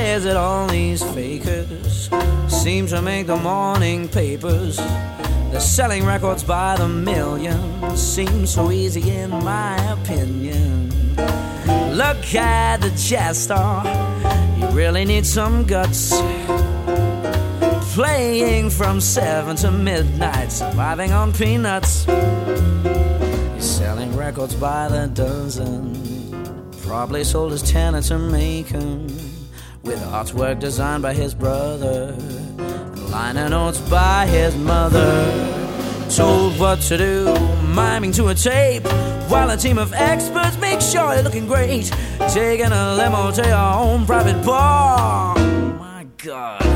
is it all these fakers seem to make the morning papers? They're selling records by the million. Seems so easy in my opinion. Look at the jazz star, you really need some guts. Playing from 7 to midnight, surviving on peanuts. He's selling records by the dozen. Probably sold his tenor to Macon, with artwork designed by his brother and liner notes by his mother. Told what to do, miming to a tape, while a team of experts make sure you're looking great. Taking a limo to your own private bar. My God.